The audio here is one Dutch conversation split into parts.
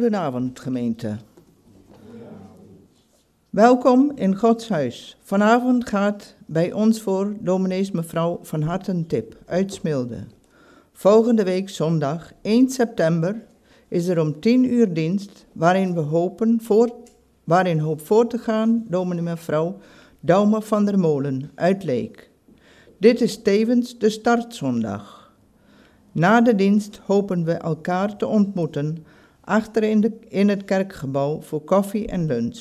Goedenavond, gemeente. Welkom in Gods huis. Vanavond gaat bij ons voor dominees mevrouw Van Hartentip uit Smilde. Volgende week zondag 1 september is er om 10 uur dienst waarin hoop voor te gaan dominee mevrouw Douwe van der Molen uit Leek. Dit is tevens de startzondag. Na de dienst hopen we elkaar te ontmoeten achter in het kerkgebouw voor koffie en lunch.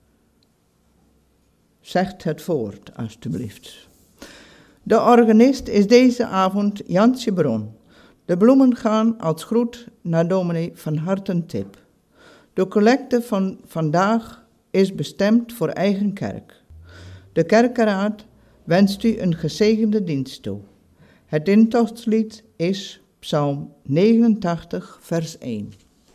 Zegt het voort, alstublieft. De organist is deze avond Jansje Bron. De bloemen gaan als groet naar dominee Van Hartentip. De collecte van vandaag is bestemd voor eigen kerk. De kerkenraad wenst u een gezegende dienst toe. Het intochtslied is Psalm 89, vers 1.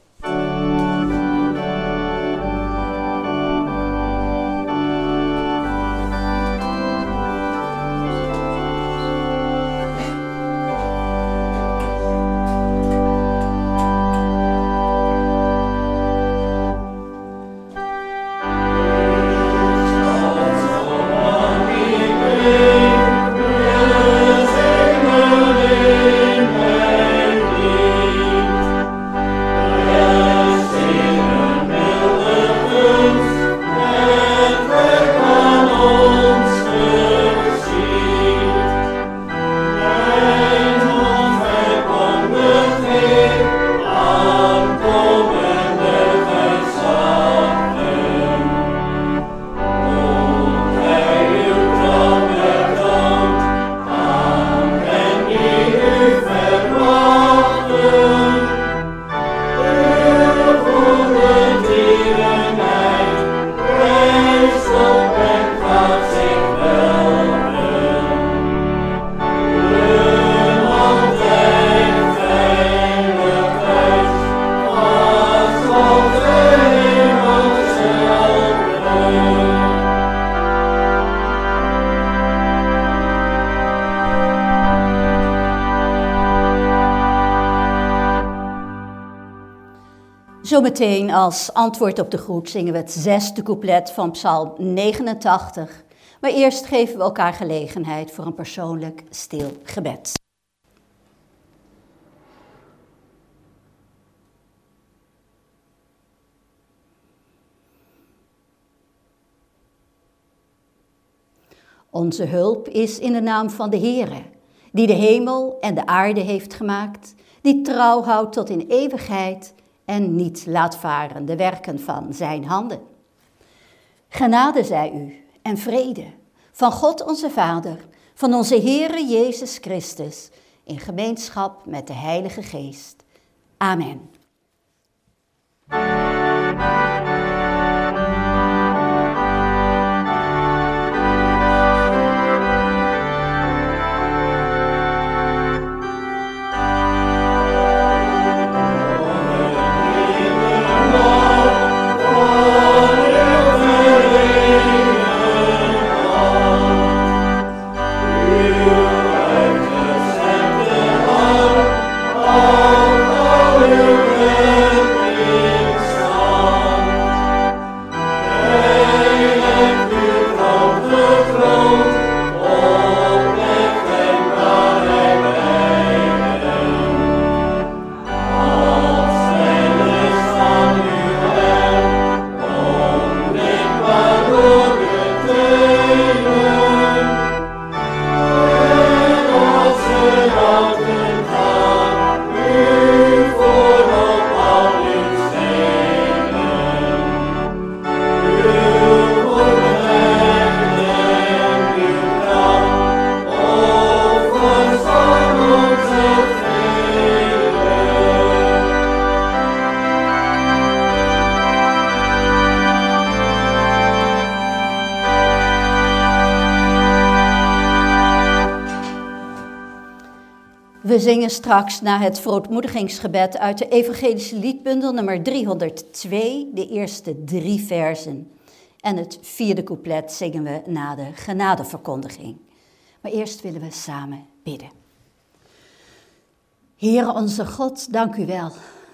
Zometeen als antwoord op de groet zingen we het 6e couplet van Psalm 89. Maar eerst geven we elkaar gelegenheid voor een persoonlijk stil gebed. Onze hulp is in de naam van de Heere, die de hemel en de aarde heeft gemaakt, die trouw houdt tot in eeuwigheid en niet laat varen de werken van zijn handen. Genade zij u en vrede van God onze Vader, van onze Heere Jezus Christus, in gemeenschap met de Heilige Geest. Amen. We zingen straks na het verootmoedigingsgebed uit de evangelische liedbundel nummer 302, de eerste 3 versen. En het 4e couplet zingen we na de genadeverkondiging. Maar eerst willen we samen bidden. Heere onze God, dank u wel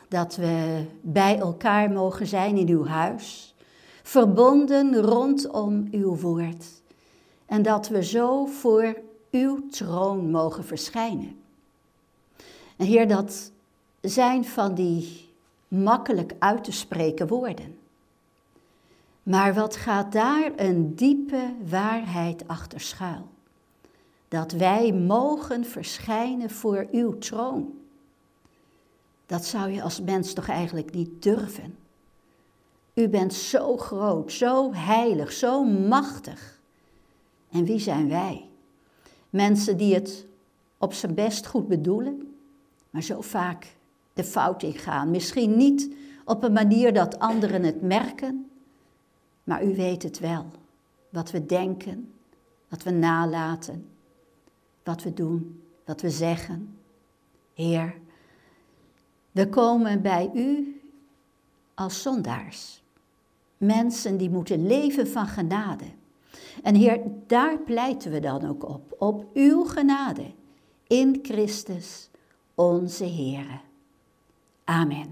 dat we bij elkaar mogen zijn in uw huis, verbonden rondom uw woord. En dat we zo voor uw troon mogen verschijnen. En Heer, dat zijn van die makkelijk uit te spreken woorden. Maar wat gaat daar een diepe waarheid achter schuil? Dat wij mogen verschijnen voor uw troon. Dat zou je als mens toch eigenlijk niet durven. U bent zo groot, zo heilig, zo machtig. En wie zijn wij? Mensen die het op zijn best goed bedoelen, maar zo vaak de fout ingaan. Misschien niet op een manier dat anderen het merken, maar u weet het wel. Wat we denken, wat we nalaten, wat we doen, wat we zeggen. Heer, we komen bij u als zondaars. Mensen die moeten leven van genade. En Heer, daar pleiten we dan ook op uw genade, in Christus, onze Heere. Amen.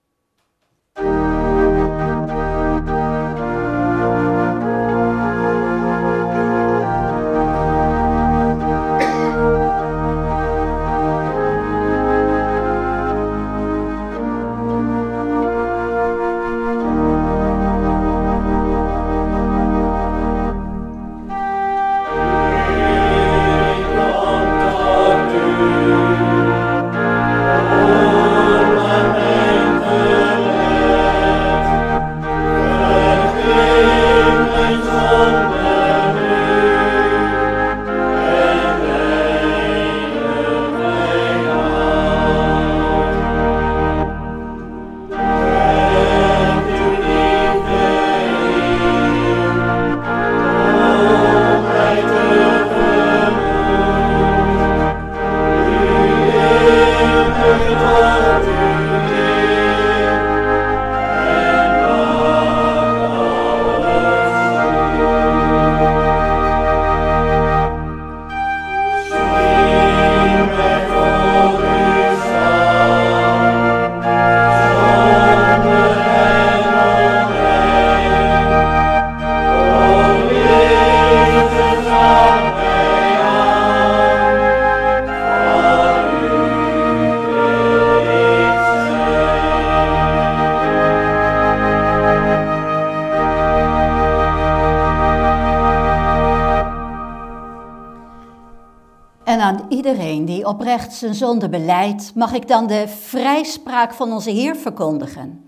En aan iedereen die oprecht zijn zonde belijdt, mag ik dan de vrijspraak van onze Heer verkondigen.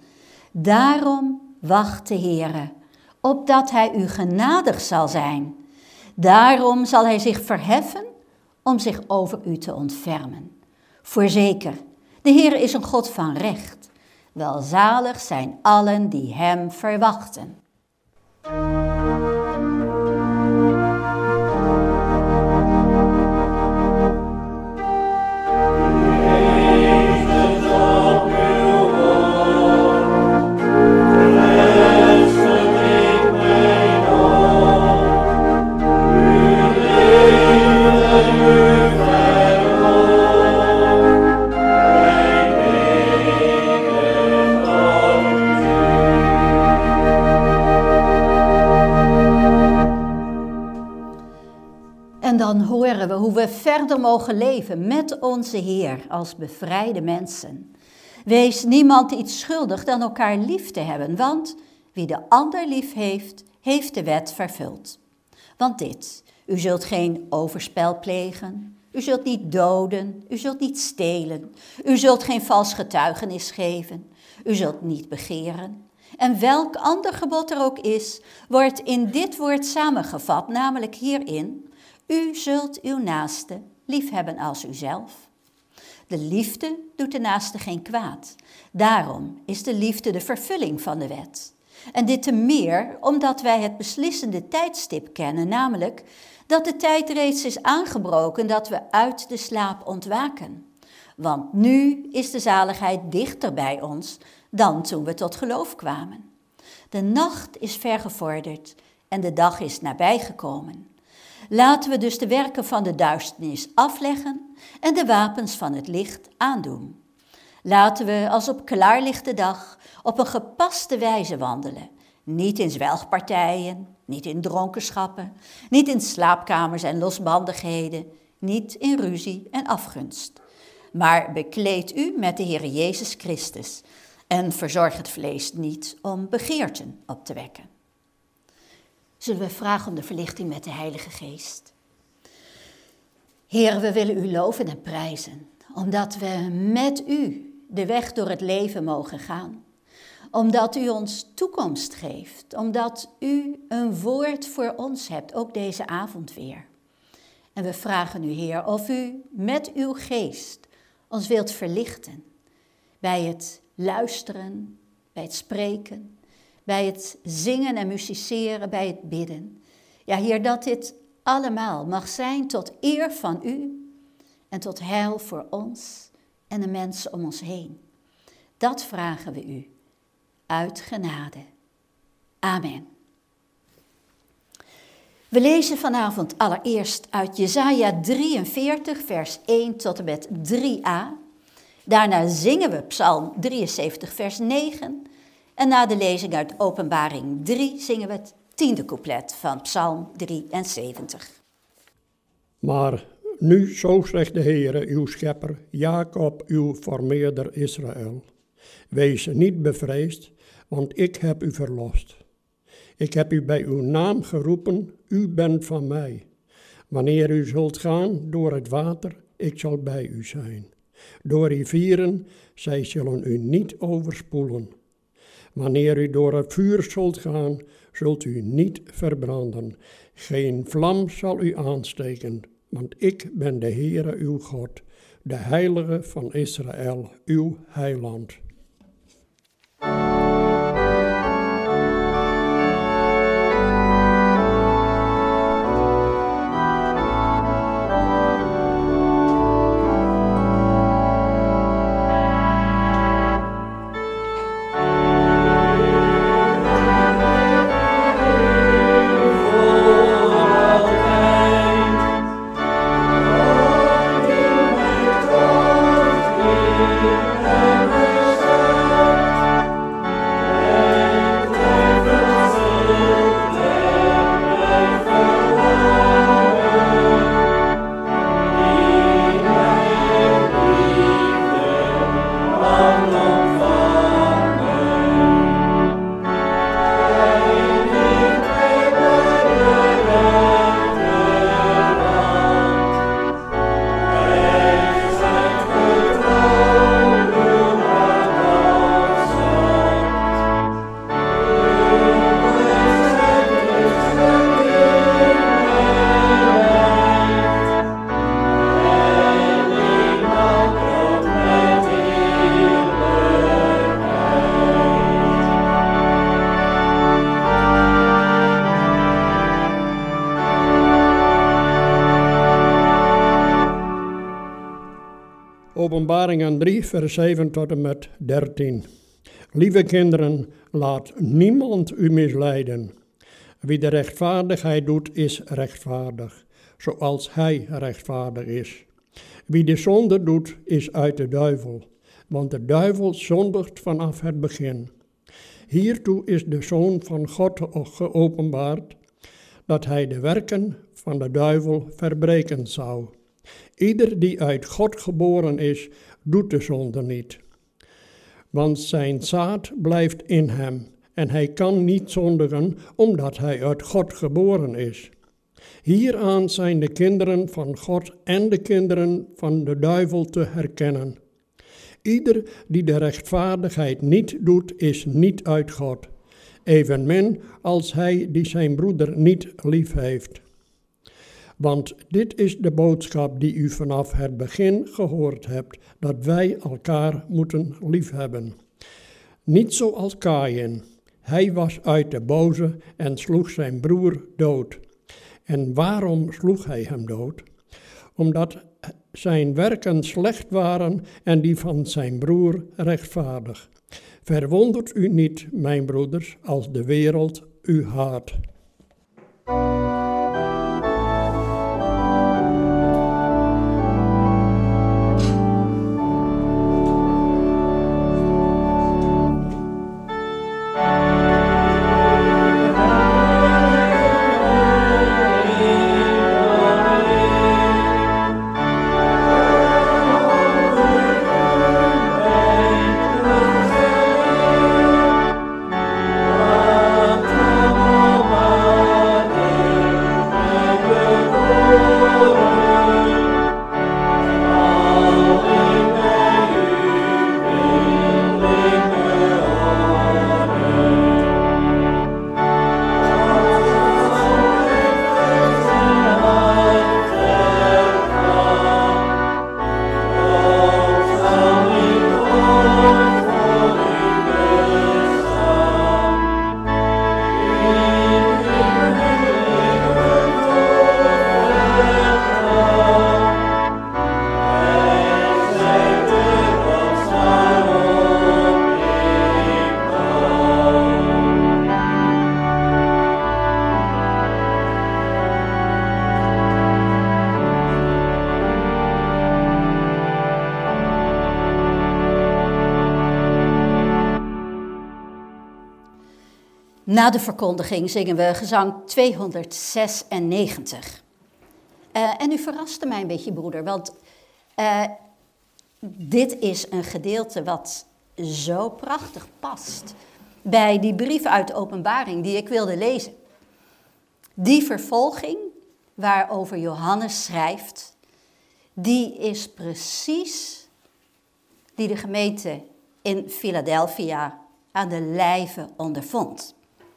Daarom wacht de Heere, opdat hij u genadig zal zijn. Daarom zal hij zich verheffen om zich over u te ontfermen. Voorzeker, de Heer is een God van recht. Welzalig zijn allen die hem verwachten. En dan horen we hoe we verder mogen leven met onze Heer als bevrijde mensen. Wees niemand iets schuldig dan elkaar lief te hebben, want wie de ander lief heeft, heeft de wet vervuld. Want dit, u zult geen overspel plegen, u zult niet doden, u zult niet stelen, u zult geen vals getuigenis geven, u zult niet begeren. En welk ander gebod er ook is, wordt in dit woord samengevat, namelijk hierin: u zult uw naaste liefhebben als uzelf. De liefde doet de naaste geen kwaad. Daarom is de liefde de vervulling van de wet. En dit te meer omdat wij het beslissende tijdstip kennen, namelijk dat de tijd reeds is aangebroken dat we uit de slaap ontwaken. Want nu is de zaligheid dichter bij ons dan toen we tot geloof kwamen. De nacht is vergevorderd en de dag is nabijgekomen. Laten we dus de werken van de duisternis afleggen en de wapens van het licht aandoen. Laten we als op klaarlichte dag op een gepaste wijze wandelen. Niet in zwelgpartijen, niet in dronkenschappen, niet in slaapkamers en losbandigheden, niet in ruzie en afgunst. Maar bekleed u met de Heer Jezus Christus en verzorg het vlees niet om begeerten op te wekken. Zullen we vragen om de verlichting met de Heilige Geest? Heer, we willen u loven en prijzen, omdat we met u de weg door het leven mogen gaan. Omdat u ons toekomst geeft, omdat u een woord voor ons hebt, ook deze avond weer. En we vragen u, Heer, of u met uw geest ons wilt verlichten bij het luisteren, bij het spreken, bij het zingen en musiceren, bij het bidden. Ja, Heer, dat dit allemaal mag zijn tot eer van u en tot heil voor ons en de mensen om ons heen. Dat vragen we u uit genade. Amen. We lezen vanavond allereerst uit Jesaja 43, vers 1 tot en met 3a. Daarna zingen we Psalm 73, vers 9. En na de lezing uit Openbaring 3 zingen we het 10e couplet van Psalm 73. Maar nu, zo zegt de Heere, uw schepper, Jacob, uw formeerder Israël. Wees niet bevreesd, want ik heb u verlost. Ik heb u bij uw naam geroepen, u bent van mij. Wanneer u zult gaan door het water, ik zal bij u zijn. Door rivieren, zij zullen u niet overspoelen. Wanneer u door het vuur zult gaan, zult u niet verbranden. Geen vlam zal u aansteken, want ik ben de Heere uw God, de Heilige van Israël, uw heiland. Openbaringen 3, vers 7 tot en met 13. Lieve kinderen, laat niemand u misleiden. Wie de rechtvaardigheid doet, is rechtvaardig, zoals hij rechtvaardig is. Wie de zonde doet, is uit de duivel, want de duivel zondigt vanaf het begin. Hiertoe is de Zoon van God geopenbaard, dat hij de werken van de duivel verbreken zou. Ieder die uit God geboren is, doet de zonde niet. Want zijn zaad blijft in hem en hij kan niet zondigen, omdat hij uit God geboren is. Hieraan zijn de kinderen van God en de kinderen van de duivel te herkennen. Ieder die de rechtvaardigheid niet doet, is niet uit God, evenmin als hij die zijn broeder niet lief heeft. Want dit is de boodschap die u vanaf het begin gehoord hebt, dat wij elkaar moeten liefhebben. Niet zoals Kaïn. Hij was uit de boze en sloeg zijn broer dood. En waarom sloeg hij hem dood? Omdat zijn werken slecht waren en die van zijn broer rechtvaardig. Verwondert u niet, mijn broeders, als de wereld u haat. Na de verkondiging zingen we gezang 296. En u verraste mij een beetje, broeder, want dit is een gedeelte wat zo prachtig past bij die brief uit de Openbaring die ik wilde lezen. Die vervolging waarover Johannes schrijft, die is precies die de gemeente in Philadelphia aan de lijve ondervond.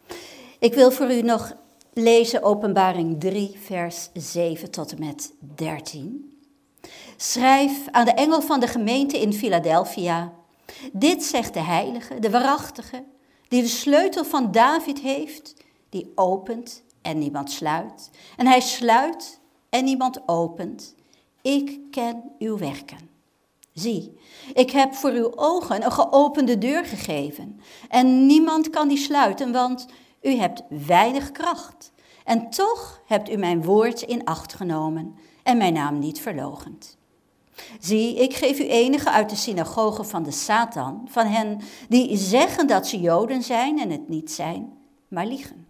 Ik wil voor u nog lezen Openbaring 3, vers 7 tot en met 13. Schrijf aan de engel van de gemeente in Philadelphia: dit zegt de heilige, de waarachtige, die de sleutel van David heeft, die opent en niemand sluit. En hij sluit en niemand opent. Ik ken uw werken. Zie, ik heb voor uw ogen een geopende deur gegeven. En niemand kan die sluiten, want u hebt weinig kracht. En toch hebt u mijn woord in acht genomen en mijn naam niet verloochend. Zie, ik geef u enigen uit de synagoge van de Satan, van hen die zeggen dat ze Joden zijn en het niet zijn, maar liegen.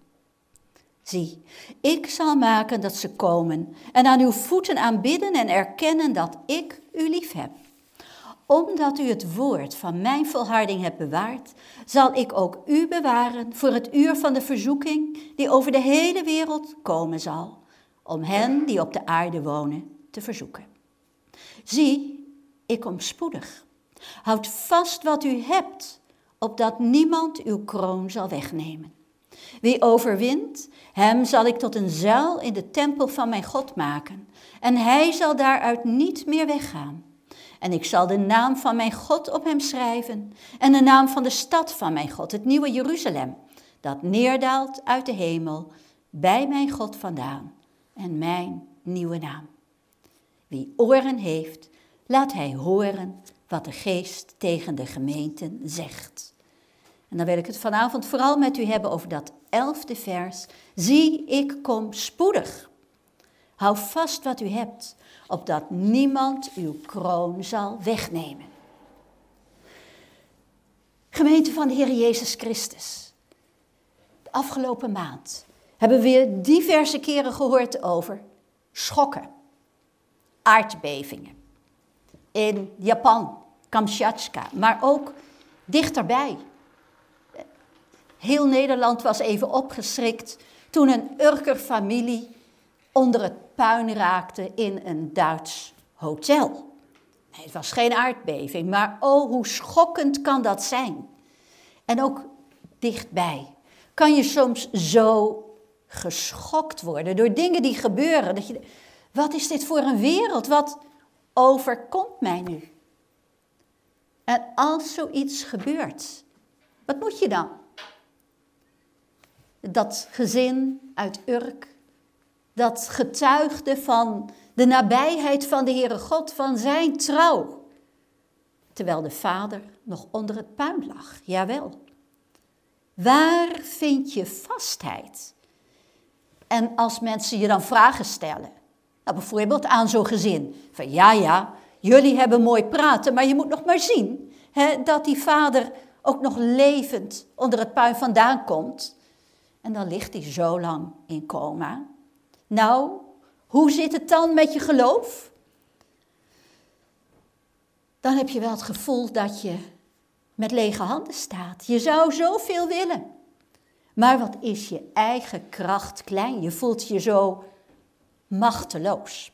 Zie, ik zal maken dat ze komen en aan uw voeten aanbidden en erkennen dat ik u lief heb. Omdat u het woord van mijn volharding hebt bewaard, zal ik ook u bewaren voor het uur van de verzoeking die over de hele wereld komen zal, om hen die op de aarde wonen te verzoeken. Zie, ik kom spoedig. Houd vast wat u hebt, opdat niemand uw kroon zal wegnemen. Wie overwint, hem zal ik tot een zuil in de tempel van mijn God maken, en hij zal daaruit niet meer weggaan. En ik zal de naam van mijn God op hem schrijven en de naam van de stad van mijn God, het nieuwe Jeruzalem, dat neerdaalt uit de hemel bij mijn God vandaan en mijn nieuwe naam. Wie oren heeft, laat hij horen wat de Geest tegen de gemeenten zegt. En dan wil ik het vanavond vooral met u hebben over dat 11e vers. Zie, ik kom spoedig. Hou vast wat u hebt, opdat niemand uw kroon zal wegnemen. Gemeente van de Heer Jezus Christus. De afgelopen maand hebben we weer diverse keren gehoord over schokken, aardbevingen. In Japan, Kamchatka, maar ook dichterbij. Heel Nederland was even opgeschrikt toen een Urker-familie onder het puin raakte in een Duits hotel. Nee, het was geen aardbeving, maar oh, hoe schokkend kan dat zijn? En ook dichtbij kan je soms zo geschokt worden door dingen die gebeuren. Dat je, wat is dit voor een wereld? Wat overkomt mij nu? En als zoiets gebeurt, wat moet je dan? Dat gezin uit Urk, dat getuigde van de nabijheid van de Heere God, van zijn trouw. Terwijl de vader nog onder het puin lag, jawel. Waar vind je vastheid? En als mensen je dan vragen stellen, nou bijvoorbeeld aan zo'n gezin, van ja, jullie hebben mooi praten, maar je moet nog maar zien dat die vader ook nog levend onder het puin vandaan komt. En dan ligt hij zo lang in coma. Nou, hoe zit het dan met je geloof? Dan heb je wel het gevoel dat je met lege handen staat. Je zou zoveel willen. Maar wat is je eigen kracht klein? Je voelt je zo machteloos.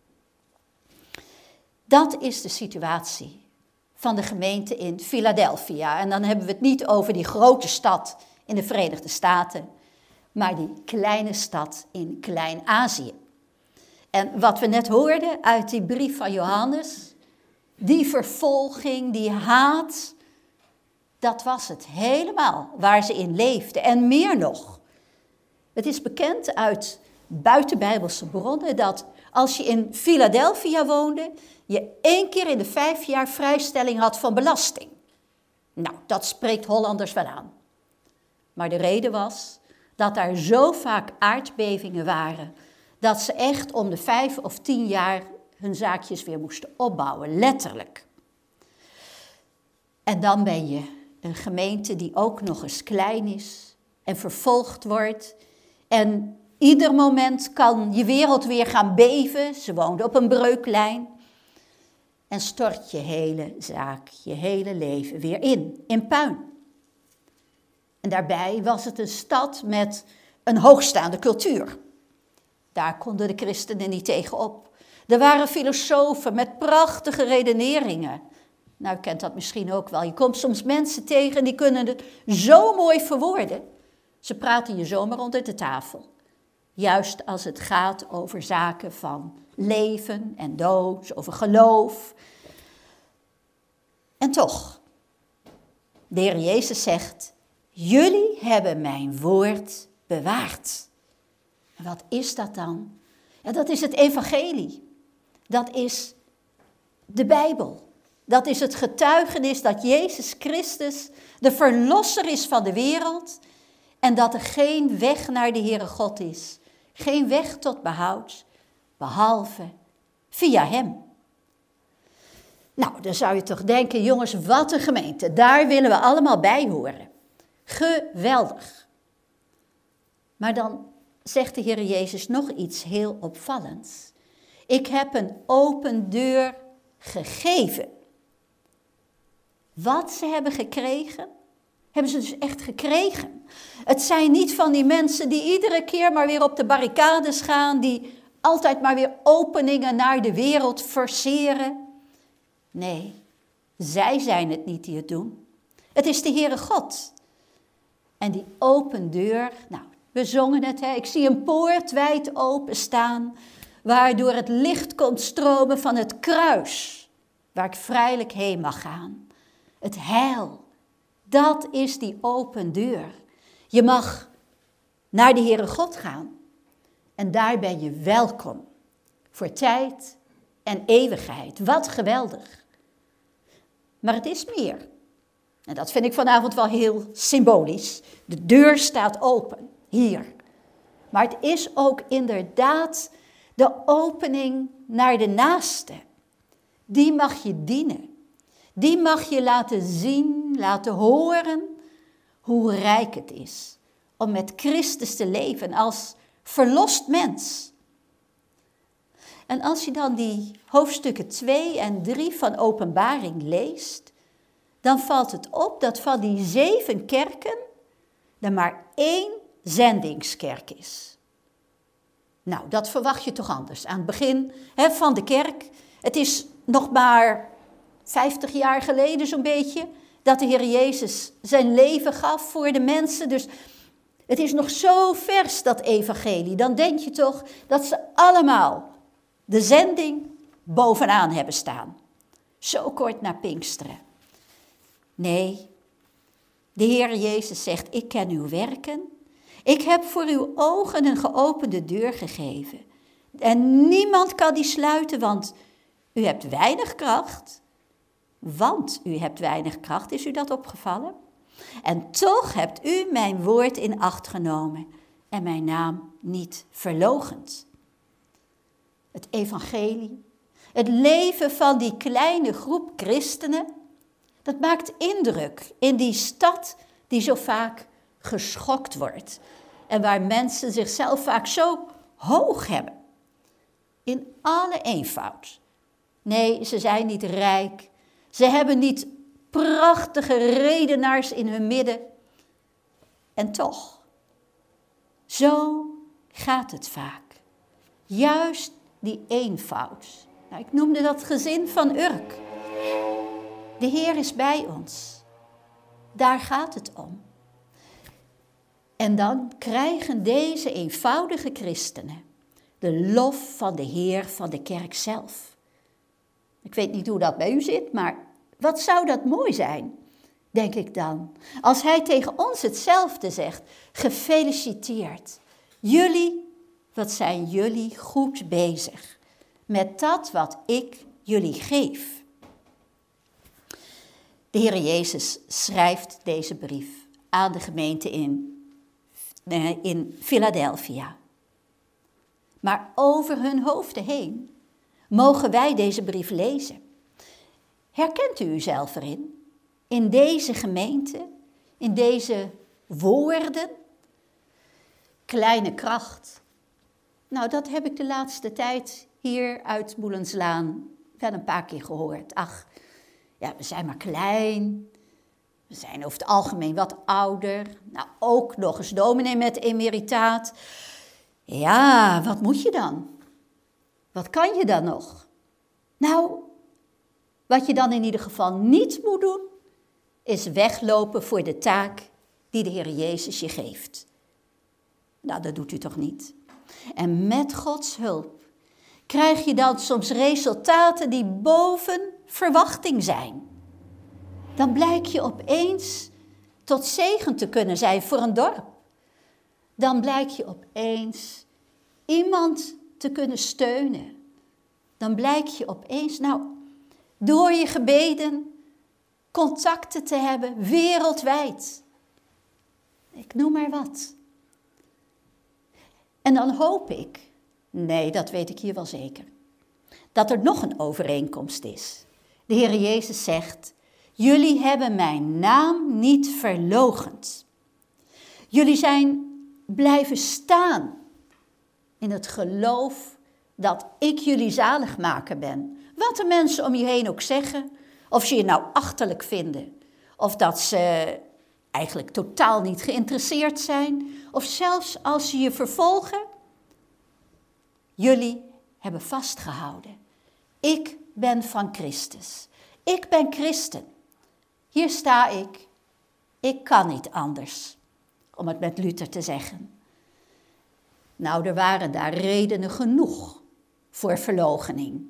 Dat is de situatie van de gemeente in Philadelphia. En dan hebben we het niet over die grote stad in de Verenigde Staten, maar die kleine stad in Klein-Azië. En wat we net hoorden uit die brief van Johannes, die vervolging, die haat, dat was het helemaal waar ze in leefden en meer nog. Het is bekend uit buitenbijbelse bronnen dat als je in Philadelphia woonde, je 1 keer in de 5 jaar vrijstelling had van belasting. Nou, dat spreekt Hollanders wel aan. Maar de reden was dat er zo vaak aardbevingen waren, dat ze echt om de 5 of 10 jaar hun zaakjes weer moesten opbouwen, letterlijk. En dan ben je een gemeente die ook nog eens klein is, en vervolgd wordt. En ieder moment kan je wereld weer gaan beven. Ze woonde op een breuklijn. En stort je hele zaak, je hele leven weer in puin. En daarbij was het een stad met een hoogstaande cultuur. Daar konden de christenen niet tegenop. Er waren filosofen met prachtige redeneringen. Nou, u kent dat misschien ook wel. Je komt soms mensen tegen die kunnen het zo mooi verwoorden. Ze praten je zomaar onder de tafel. Juist als het gaat over zaken van leven en dood, over geloof. En toch, de Heer Jezus zegt, jullie hebben mijn woord bewaard. En wat is dat dan? Ja, dat is het evangelie. Dat is de Bijbel. Dat is het getuigenis dat Jezus Christus de verlosser is van de wereld. En dat er geen weg naar de Heere God is. Geen weg tot behoud, behalve via hem. Nou, dan zou je toch denken, jongens, wat een gemeente. Daar willen we allemaal bij horen. Geweldig. Maar dan zegt de Heer Jezus nog iets heel opvallends. Ik heb een open deur gegeven. Wat ze hebben gekregen, hebben ze dus echt gekregen. Het zijn niet van die mensen die iedere keer maar weer op de barricades gaan, die altijd maar weer openingen naar de wereld forceren. Nee, zij zijn het niet die het doen. Het is de Heere God. En die open deur, nou, we zongen het, hè? Ik zie een poort wijd open staan, waardoor het licht komt stromen van het kruis, waar ik vrijelijk heen mag gaan. Het heil, dat is die open deur. Je mag naar de Heere God gaan en daar ben je welkom voor tijd en eeuwigheid. Wat geweldig. Maar het is meer. En dat vind ik vanavond wel heel symbolisch. De deur staat open, hier. Maar het is ook inderdaad de opening naar de naaste. Die mag je dienen. Die mag je laten zien, laten horen hoe rijk het is om met Christus te leven als verlost mens. En als je dan die hoofdstukken 2 en 3 van Openbaring leest, dan valt het op dat van die 7 kerken er maar 1 zendingskerk is. Nou, dat verwacht je toch anders. Aan het begin van de kerk, het is nog maar 50 jaar geleden zo'n beetje, dat de Heer Jezus zijn leven gaf voor de mensen. Dus het is nog zo vers, dat evangelie. Dan denk je toch dat ze allemaal de zending bovenaan hebben staan. Zo kort na Pinksteren. Nee, de Heer Jezus zegt, ik ken uw werken. Ik heb voor uw ogen een geopende deur gegeven. En niemand kan die sluiten, want u hebt weinig kracht. Want u hebt weinig kracht, is u dat opgevallen? En toch hebt u mijn woord in acht genomen en mijn naam niet verloochend. Het evangelie, het leven van die kleine groep christenen, dat maakt indruk in die stad die zo vaak geschokt wordt. En waar mensen zichzelf vaak zo hoog hebben. In alle eenvoud. Nee, ze zijn niet rijk. Ze hebben niet prachtige redenaars in hun midden. En toch, zo gaat het vaak. Juist die eenvoud. Nou, ik noemde dat gezin van Urk. De Heer is bij ons. Daar gaat het om. En dan krijgen deze eenvoudige christenen de lof van de Heer van de kerk zelf. Ik weet niet hoe dat bij u zit, maar wat zou dat mooi zijn, denk ik dan. Als hij tegen ons hetzelfde zegt, gefeliciteerd. Jullie, wat zijn jullie goed bezig met dat wat ik jullie geef. De Heer Jezus schrijft deze brief aan de gemeente in Philadelphia. Maar over hun hoofden heen mogen wij deze brief lezen. Herkent u uzelf erin? In deze gemeente? In deze woorden kleine kracht. Nou, dat heb ik de laatste tijd hier uit Boelenslaan wel een paar keer gehoord. Ach, ja, we zijn maar klein. We zijn over het algemeen wat ouder. Nou, ook nog eens dominee met emeritaat. Ja, wat moet je dan? Wat kan je dan nog? Nou, wat je dan in ieder geval niet moet doen, is weglopen voor de taak die de Heer Jezus je geeft. Nou, dat doet u toch niet? En met Gods hulp krijg je dan soms resultaten die boven verwachting zijn. Dan blijk je opeens tot zegen te kunnen zijn voor een dorp. Dan blijk je opeens iemand te kunnen steunen. Dan blijk je opeens, door je gebeden contacten te hebben wereldwijd. Ik noem maar wat. En dan hoop ik, nee, dat weet ik hier wel zeker, dat er nog een overeenkomst is. De Heer Jezus zegt, jullie hebben mijn naam niet verloochend. Jullie zijn blijven staan in het geloof dat ik jullie zaligmaker ben. Wat de mensen om je heen ook zeggen, of ze je nou achterlijk vinden, of dat ze eigenlijk totaal niet geïnteresseerd zijn, of zelfs als ze je vervolgen. Jullie hebben vastgehouden. Ik ben van Christus. Ik ben christen. Hier sta ik. Ik kan niet anders, om het met Luther te zeggen. Nou, er waren daar redenen genoeg voor verloochening.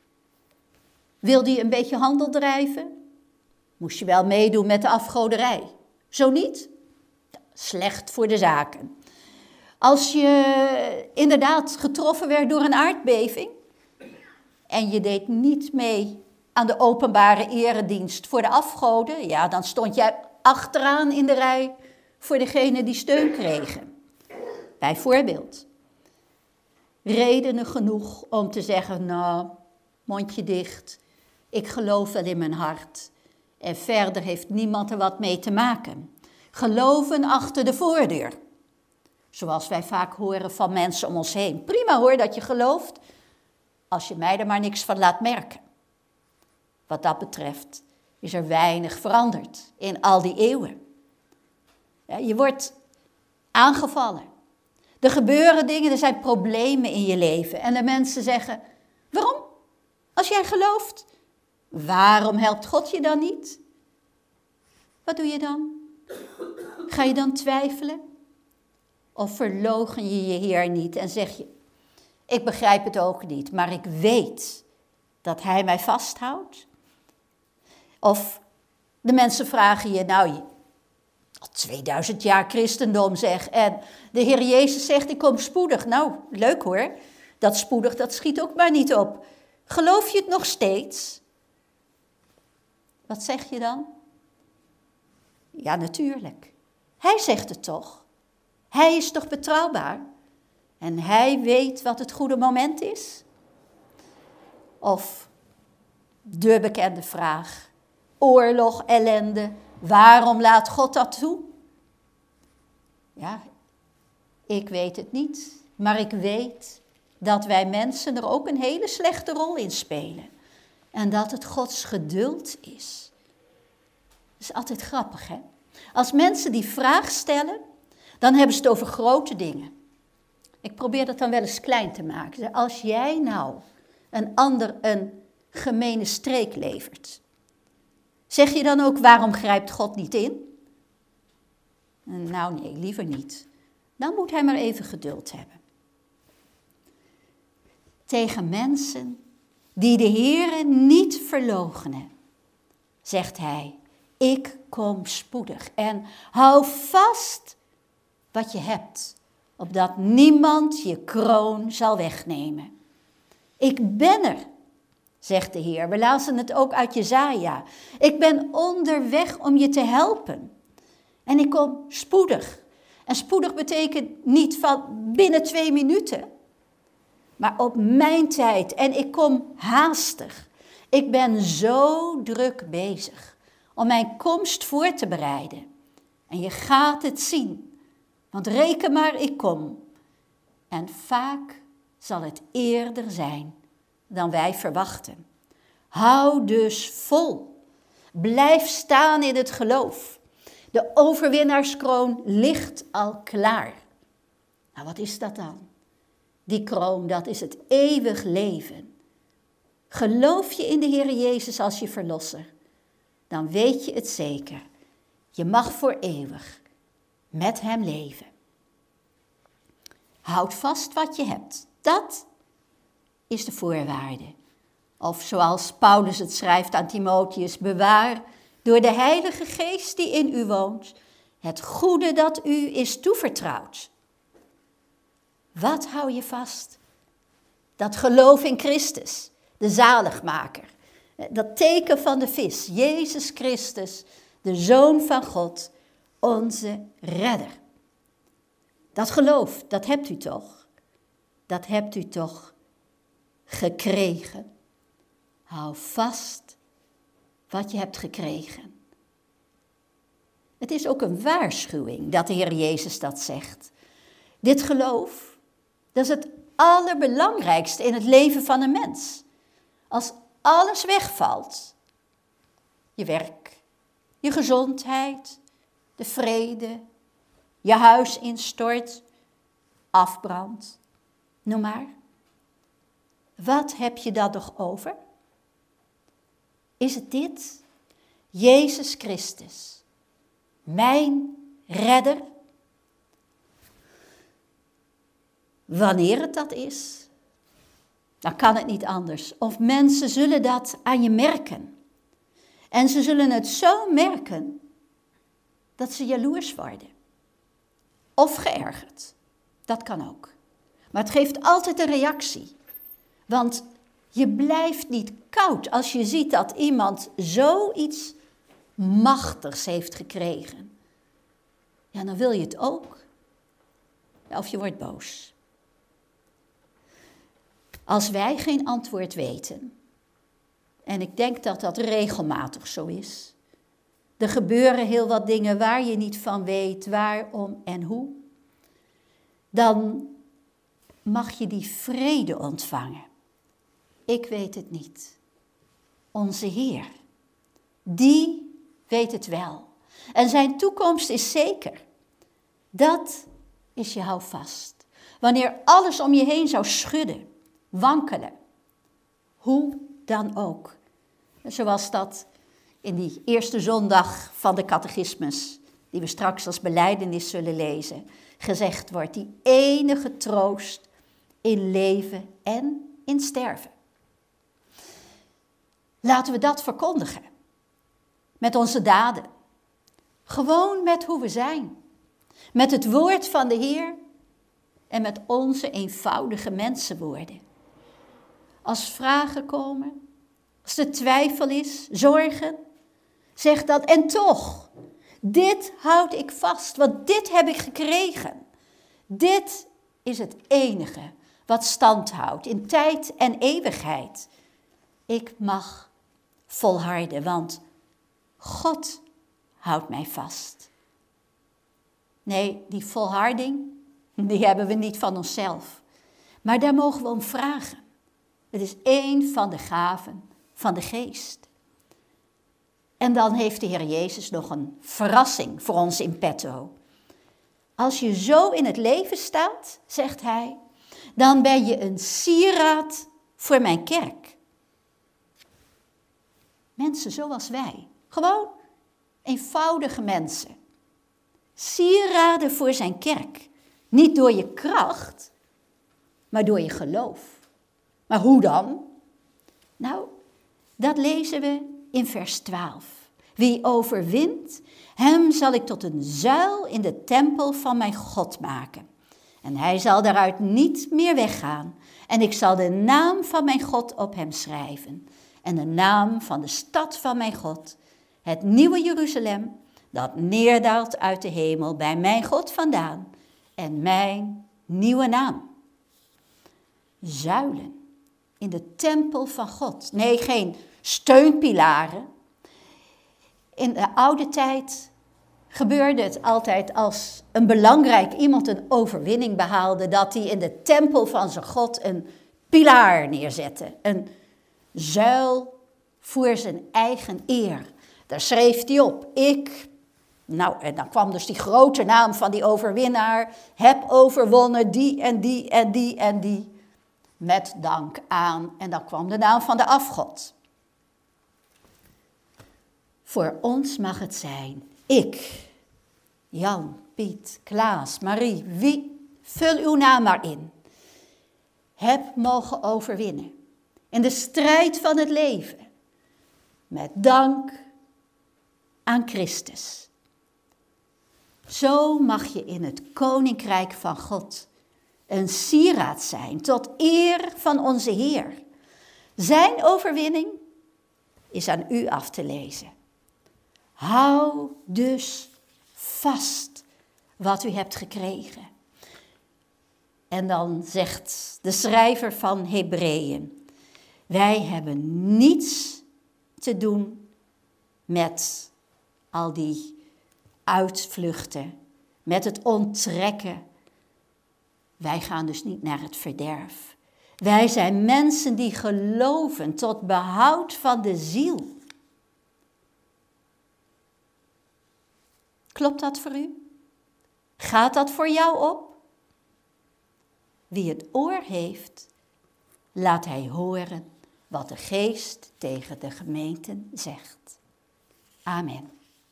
Wilde je een beetje handel drijven? Moest je wel meedoen met de afgoderij. Zo niet? Slecht voor de zaken. Als je inderdaad getroffen werd door een aardbeving en je deed niet mee aan de openbare eredienst voor de afgoden, ja, dan stond jij achteraan in de rij voor degene die steun kregen. Bijvoorbeeld. Redenen genoeg om te zeggen, nou, mondje dicht, ik geloof wel in mijn hart. En verder heeft niemand er wat mee te maken. Geloven achter de voordeur. Zoals wij vaak horen van mensen om ons heen. Prima hoor dat je gelooft, als je mij er maar niks van laat merken. Wat dat betreft is er weinig veranderd in al die eeuwen. Ja, je wordt aangevallen. Er gebeuren dingen, er zijn problemen in je leven. En de mensen zeggen, waarom? Als jij gelooft, waarom helpt God je dan niet? Wat doe je dan? Ga je dan twijfelen? Of verloochen je je Heer niet en zeg je, ik begrijp het ook niet, maar ik weet dat Hij mij vasthoudt? Of de mensen vragen je, nou, al 2000 jaar christendom zeg, en de Heer Jezus zegt, ik kom spoedig. Nou, leuk hoor, dat spoedig, dat schiet ook maar niet op. Geloof je het nog steeds? Wat zeg je dan? Ja, natuurlijk. Hij zegt het toch. Hij is toch betrouwbaar? En hij weet wat het goede moment is? Of de bekende vraag, oorlog, ellende, waarom laat God dat toe? Ja, ik weet het niet, maar ik weet dat wij mensen er ook een hele slechte rol in spelen. En dat het Gods geduld is. Dat is altijd grappig, hè? Als mensen die vraag stellen, dan hebben ze het over grote dingen. Ik probeer dat dan wel eens klein te maken. Als jij nou een ander een gemene streek levert, zeg je dan ook, waarom grijpt God niet in? Nou nee, liever niet. Dan moet hij maar even geduld hebben. Tegen mensen die de Heere niet verloochenen, zegt hij, ik kom spoedig en hou vast wat je hebt, opdat niemand je kroon zal wegnemen. Ik ben er, zegt de Heer. We lazen het ook uit Jesaja. Ik ben onderweg om je te helpen. En ik kom spoedig. En spoedig betekent niet van binnen 2 minuten, maar op mijn tijd. En ik kom haastig. Ik ben zo druk bezig om mijn komst voor te bereiden. En je gaat het zien. Want reken maar, ik kom. En vaak zal het eerder zijn dan wij verwachten. Hou dus vol. Blijf staan in het geloof. De overwinnaarskroon ligt al klaar. Nou, wat is dat dan? Die kroon, dat is het eeuwig leven. Geloof je in de Heer Jezus als je verlosser, dan weet je het zeker. Je mag voor eeuwig met hem leven. Houd vast wat je hebt. Dat is de voorwaarde. Of zoals Paulus het schrijft aan Timotheus, bewaar door de Heilige Geest die in u woont, het goede dat u is toevertrouwd. Wat hou je vast? Dat geloof in Christus, de zaligmaker. Dat teken van de vis, Jezus Christus, de Zoon van God, onze redder. Dat geloof, dat hebt u toch? Dat hebt u toch gekregen? Hou vast wat je hebt gekregen. Het is ook een waarschuwing dat de Heer Jezus dat zegt. Dit geloof, dat is het allerbelangrijkste in het leven van een mens. Als alles wegvalt, je werk, je gezondheid, de vrede, je huis instort, afbrandt, noem maar. Wat heb je dan nog over? Is het dit? Jezus Christus, mijn redder? Wanneer het dat is, dan kan het niet anders. Of mensen zullen dat aan je merken. En ze zullen het zo merken dat ze jaloers worden. Of geërgerd. Dat kan ook. Maar het geeft altijd een reactie. Want je blijft niet koud als je ziet dat iemand zoiets machtigs heeft gekregen. Ja, dan wil je het ook. Of je wordt boos. Als wij geen antwoord weten, en ik denk dat dat regelmatig zo is. Er gebeuren heel wat dingen waar je niet van weet waarom en hoe. Dan mag je die vrede ontvangen. Ik weet het niet. Onze Heer, die weet het wel. En zijn toekomst is zeker. Dat is je houvast. Wanneer alles om je heen zou schudden, wankelen, hoe dan ook. Zoals dat in die eerste zondag van de catechismus, die we straks als belijdenis zullen lezen, gezegd wordt, die enige troost in leven en in sterven. Laten we dat verkondigen. Met onze daden. Gewoon met hoe we zijn. Met het woord van de Heer en met onze eenvoudige mensenwoorden. Als vragen komen, als er twijfel is, zorgen, zeg dat en toch, dit houd ik vast, want dit heb ik gekregen. Dit is het enige wat stand houdt in tijd en eeuwigheid. Ik mag volharden, want God houdt mij vast. Nee, die volharding, die hebben we niet van onszelf. Maar daar mogen we om vragen. Het is één van de gaven van de geest. En dan heeft de Heer Jezus nog een verrassing voor ons in petto. Als je zo in het leven staat, zegt hij, dan ben je een sieraad voor mijn kerk. Mensen zoals wij, gewoon eenvoudige mensen. Sieraden voor zijn kerk. Niet door je kracht, maar door je geloof. Maar hoe dan? Nou, dat lezen we in vers 12. Wie overwint, hem zal ik tot een zuil in de tempel van mijn God maken. En hij zal daaruit niet meer weggaan. En ik zal de naam van mijn God op hem schrijven. En de naam van de stad van mijn God, het nieuwe Jeruzalem, dat neerdaalt uit de hemel bij mijn God vandaan. En mijn nieuwe naam. Zuilen in de tempel van God. Nee, geen steunpilaren. In de oude tijd gebeurde het altijd als een belangrijk iemand een overwinning behaalde, dat hij in de tempel van zijn God een pilaar neerzette. Een zuil voor zijn eigen eer. Daar schreef hij op, en dan kwam dus die grote naam van die overwinnaar, heb overwonnen die en die en die en die, met dank aan. En dan kwam de naam van de afgod. Voor ons mag het zijn, ik, Jan, Piet, Klaas, Marie, wie, vul uw naam maar in, heb mogen overwinnen in de strijd van het leven, met dank aan Christus. Zo mag je in het koninkrijk van God een sieraad zijn tot eer van onze Heer. Zijn overwinning is aan u af te lezen. Hou dus vast wat u hebt gekregen. En dan zegt de schrijver van Hebreeën, wij hebben niets te doen met al die uitvluchten, met het onttrekken. Wij gaan dus niet naar het verderf. Wij zijn mensen die geloven tot behoud van de ziel. Klopt dat voor u? Gaat dat voor jou op? Wie het oor heeft, laat hij horen wat de Geest tegen de gemeenten zegt. Amen.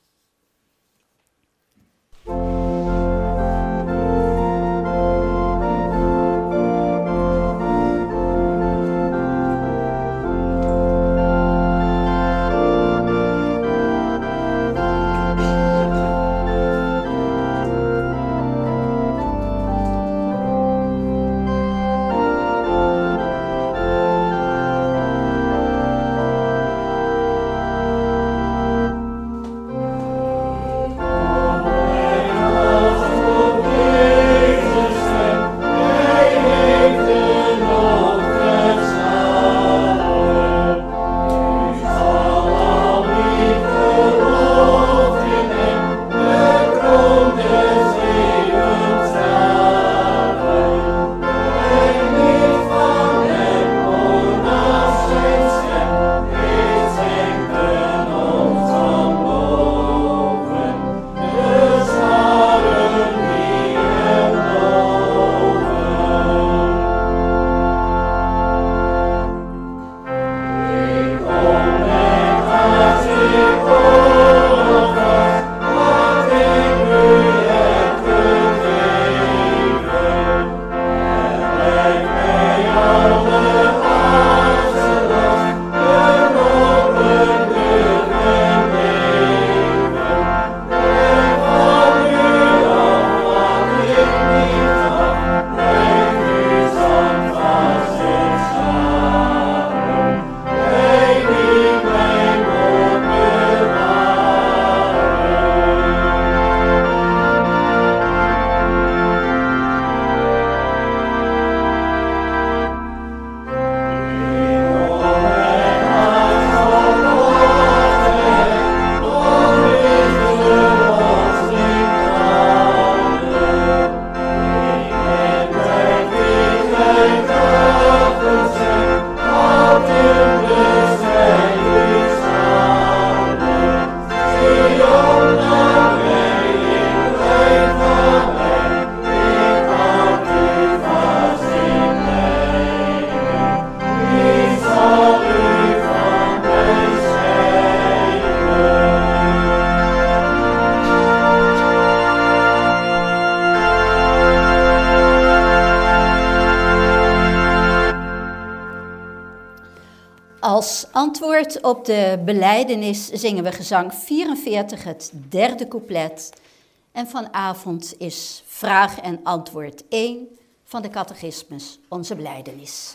Als antwoord op de belijdenis zingen we gezang 44, het derde couplet. En vanavond is vraag en antwoord 1 van de catechismus, onze belijdenis.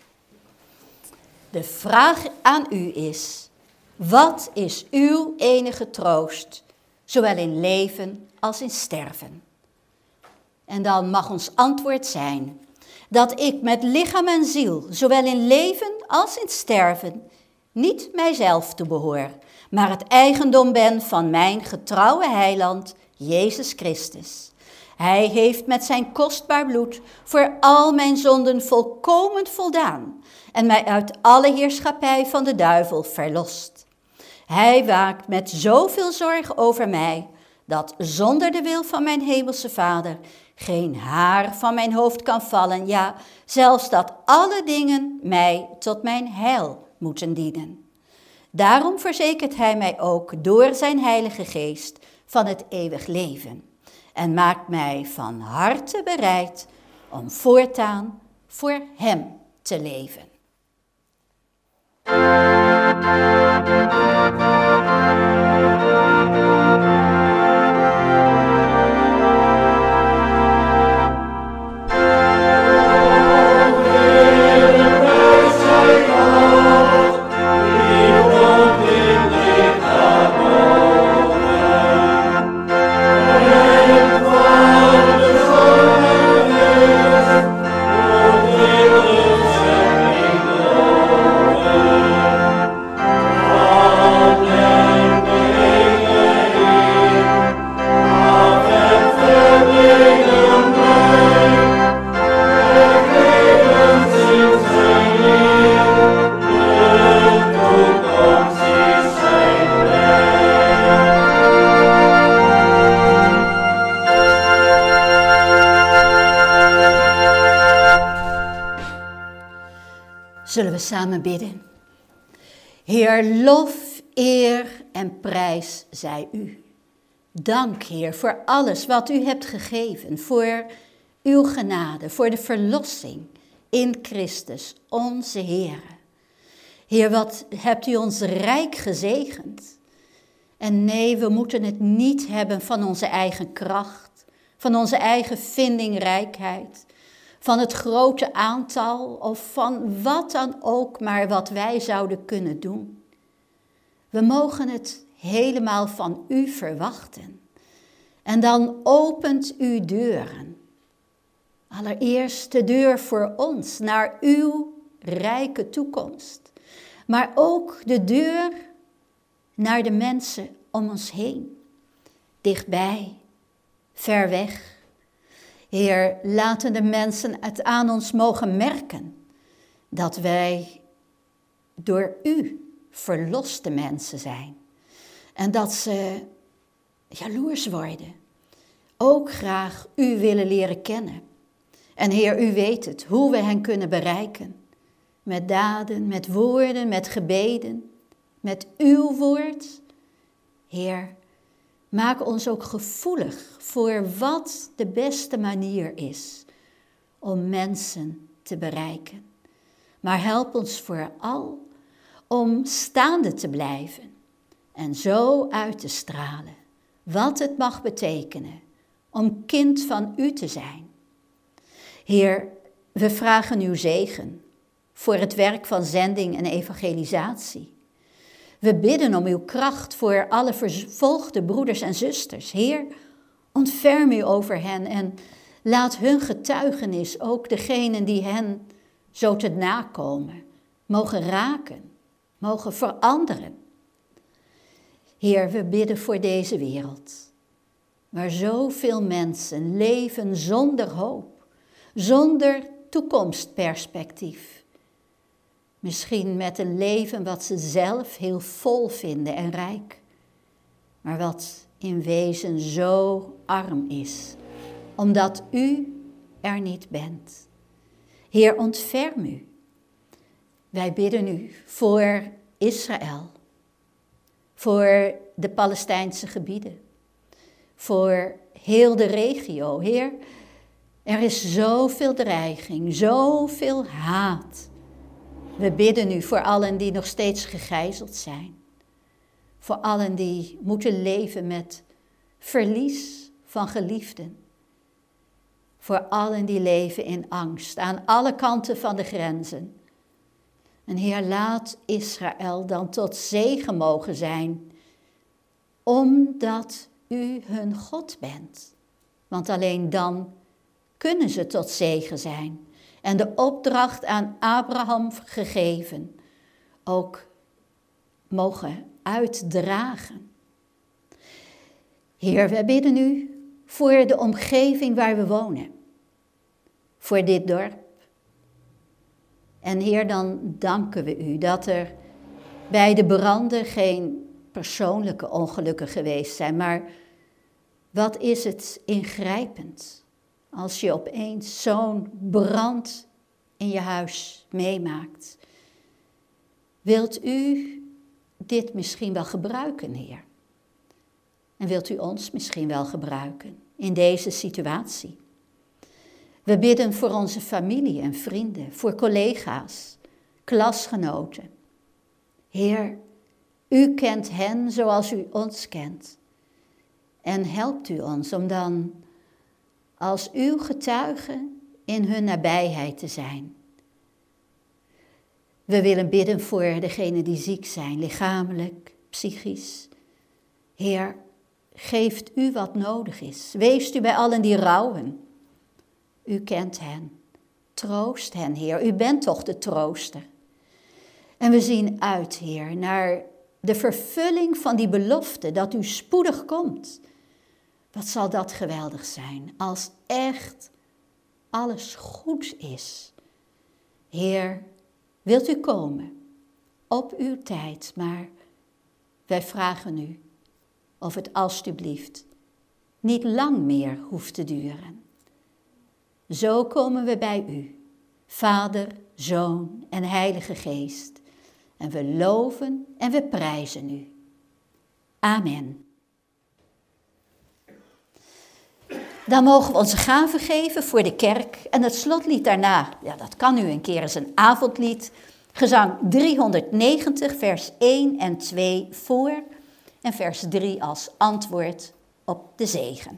De vraag aan u is, wat is uw enige troost, zowel in leven als in sterven? En dan mag ons antwoord zijn, dat ik met lichaam en ziel, zowel in leven als in sterven, niet mijzelf toebehoor, maar het eigendom ben van mijn getrouwe heiland, Jezus Christus. Hij heeft met zijn kostbaar bloed voor al mijn zonden volkomen voldaan en mij uit alle heerschappij van de duivel verlost. Hij waakt met zoveel zorg over mij, dat zonder de wil van mijn hemelse Vader geen haar van mijn hoofd kan vallen, ja, zelfs dat alle dingen mij tot mijn heil moeten dienen. Daarom verzekert hij mij ook door zijn Heilige Geest van het eeuwig leven en maakt mij van harte bereid om voortaan voor hem te leven. Zullen we samen bidden? Heer, lof, eer en prijs zij u. Dank, Heer, voor alles wat u hebt gegeven, voor uw genade, voor de verlossing in Christus, onze Heer. Heer, wat hebt u ons rijk gezegend. En nee, we moeten het niet hebben van onze eigen kracht, van onze eigen vindingrijkheid, van het grote aantal of van wat dan ook maar wat wij zouden kunnen doen. We mogen het helemaal van u verwachten. En dan opent u deuren. Allereerst de deur voor ons naar uw rijke toekomst. Maar ook de deur naar de mensen om ons heen. Dichtbij, ver weg. Heer, laten de mensen het aan ons mogen merken dat wij door u verloste mensen zijn. En dat ze jaloers worden. Ook graag u willen leren kennen. En Heer, u weet het, hoe we hen kunnen bereiken. Met daden, met woorden, met gebeden, met uw woord. Heer, maak ons ook gevoelig voor wat de beste manier is om mensen te bereiken. Maar help ons vooral om staande te blijven en zo uit te stralen wat het mag betekenen om kind van u te zijn. Heer, we vragen uw zegen voor het werk van zending en evangelisatie. We bidden om uw kracht voor alle vervolgde broeders en zusters. Heer, ontferm u over hen en laat hun getuigenis, ook degenen die hen zo te nakomen, mogen raken, mogen veranderen. Heer, we bidden voor deze wereld, waar zoveel mensen leven zonder hoop, zonder toekomstperspectief. Misschien met een leven wat ze zelf heel vol vinden en rijk, maar wat in wezen zo arm is, omdat u er niet bent. Heer, ontferm u. Wij bidden u voor Israël, voor de Palestijnse gebieden, voor heel de regio. Heer, er is zoveel dreiging, zoveel haat. We bidden u voor allen die nog steeds gegijzeld zijn. Voor allen die moeten leven met verlies van geliefden. Voor allen die leven in angst aan alle kanten van de grenzen. En Heer, laat Israël dan tot zegen mogen zijn, omdat u hun God bent. Want alleen dan kunnen ze tot zegen zijn. En de opdracht aan Abraham gegeven, ook mogen uitdragen. Heer, wij bidden u voor de omgeving waar we wonen, voor dit dorp. En Heer, dan danken we u dat er bij de branden geen persoonlijke ongelukken geweest zijn, maar wat is het ingrijpend als je opeens zo'n brand in je huis meemaakt. Wilt u dit misschien wel gebruiken, Heer? En wilt u ons misschien wel gebruiken in deze situatie? We bidden voor onze familie en vrienden, voor collega's, klasgenoten. Heer, u kent hen zoals u ons kent. En helpt u ons om dan als uw getuige in hun nabijheid te zijn. We willen bidden voor degenen die ziek zijn, lichamelijk, psychisch. Heer, geeft u wat nodig is. Weest u bij allen die rouwen. U kent hen. Troost hen, Heer. U bent toch de trooster. En we zien uit, Heer, naar de vervulling van die belofte dat u spoedig komt. Wat zal dat geweldig zijn als echt alles goed is. Heer, wilt u komen op uw tijd, maar wij vragen u of het alstublieft niet lang meer hoeft te duren. Zo komen we bij u, Vader, Zoon en Heilige Geest. En we loven en we prijzen u. Amen. Dan mogen we onze gaven geven voor de kerk. En het slotlied daarna, ja, dat kan u een keer eens een avondlied. Gezang 390, vers 1 en 2 voor. En vers 3 als antwoord op de zegen.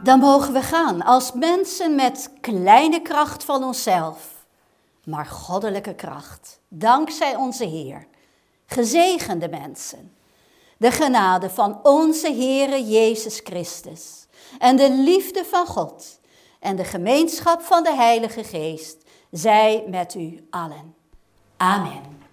Dan mogen we gaan als mensen met kleine kracht van onszelf, maar goddelijke kracht, dankzij onze Heer. Gezegende mensen, de genade van onze Heere Jezus Christus en de liefde van God en de gemeenschap van de Heilige Geest zij met u allen. Amen.